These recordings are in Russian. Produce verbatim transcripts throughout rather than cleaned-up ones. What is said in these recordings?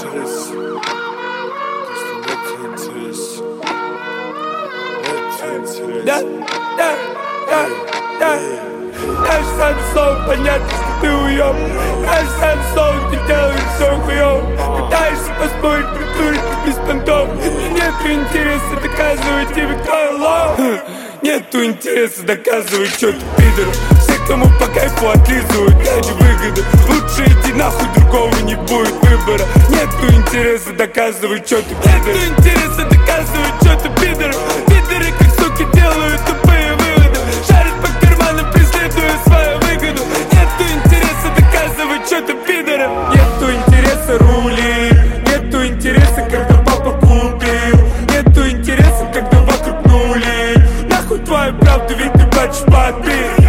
интерес. Просто нет интерес. Нет интерес. Да, да, да, да. Наш сам сон, понятно, что ты уёб. Наш сам сон, ты делаешь всё хуёв. Пытаешься поспорить, притурить без понтов. Нету интереса доказывать тебе, кто я лох. Нету интереса доказывать, что ты пидор. Все, кому по кайфу отлизывают ради выгоды. Лучше иди нахуй, другого не будет выбора. Нету интереса доказывать, что ты пидор. Нету интереса доказывать, что ты пидор. Пидоры, как суки, делают тупые выводы. Шарят по карманам, преследуя свою выгоду. Нету интереса доказывать, что ты пидор. Нету интереса рули. Нету интереса, когда папа купил. Нету интереса, когда вокруг нули. Нахуй твою правду, ведь ты плачешь под бит.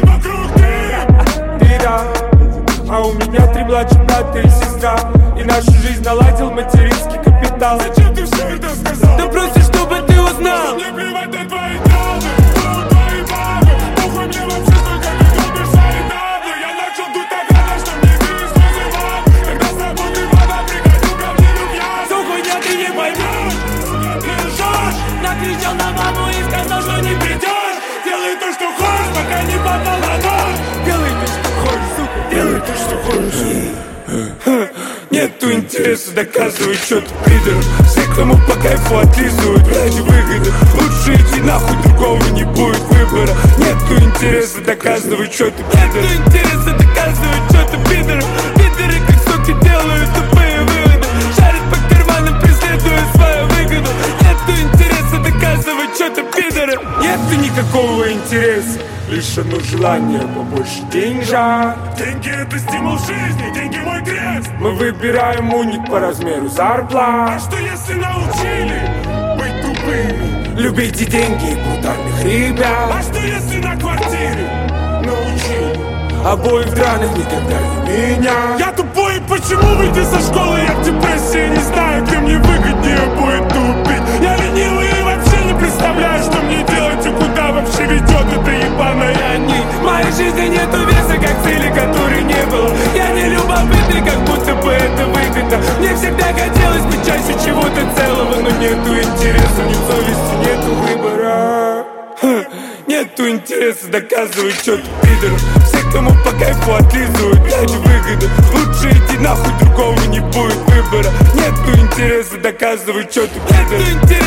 А у меня три младших брата и сестра. И нашу жизнь наладил материнский капитал. Зачем ты все это сказал? Да просто чтобы ты узнал. Мне плевать на твои травмы, на твои бабы. Похуй мне вообще, сколько ты любишь свои табы. Я начал дуть так рано, что мне вирус вызывал. Когда с работы вода, приходил ко мне рубья. Всё хуйня, ты не поймешь. Ты лжешь. Накричал на маму и сказал, что не придешь. Делай то, что хочешь, пока не попал на нож. Делай то, что хочешь, сука. Делай то, что хочешь. Нету интереса доказывать, что ты пидор. Все, кому по кайфу отлизывают ради выгоды. Лучше иди нахуй, другого не будет выбора. Нету интереса доказывать, что ты пидор. Нету интереса доказывать, что ты пидор. Пидоры, как суки, делают тупые выводы. Шарят по карманам, преследуя свою выгоду. Нету интереса доказывать, что ты пидор. Нету никакого интереса, лишь одно желание побольше деньжат. Деньги это стимул жизни, деньги мой крест. Мы выбираем уник по размеру зарплат. А что если научили быть тупыми? Любите деньги и брутальных ребят. А что если на квартире научили? Обоих драных никогда не меня. Я тупой, и почему выйти со школы? Я в депрессии, не знаю, где мне выгоднее будет тупить. Я ленивый и вообще не представляю, что мне делать и куда вообще ведет эта ебаная нить. В моей жизни нету веса, как цели, которой не было. Я не любопытный, как будто бы это выгодно. Мне всегда хотелось быть частью чего-то целого. Но нету интереса, ни совести, нету выбора. Ха. Нету интереса доказывать, что ты пидор. Все, кому по кайфу отлизывают ради выгоды. Лучше иди нахуй, другого не будет выбора. Нету интереса доказывать, что ты пидор.